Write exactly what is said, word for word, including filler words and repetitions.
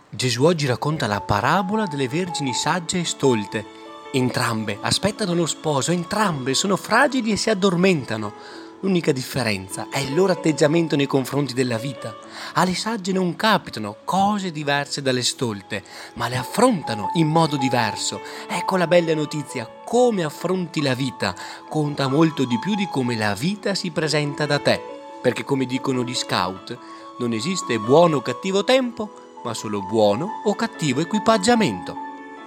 Gesù oggi racconta la parabola delle vergini sagge e stolte. Entrambe aspettano lo sposo, entrambe sono fragili e si addormentano. L'unica differenza è il loro atteggiamento nei confronti della vita. Alle sagge non capitano cose diverse dalle stolte, ma le affrontano in modo diverso. Ecco la bella notizia: come affronti la vita conta molto di più di come la vita si presenta da te. Perché, come dicono gli scout, non esiste buono o cattivo tempo, ma solo buono o cattivo equipaggiamento.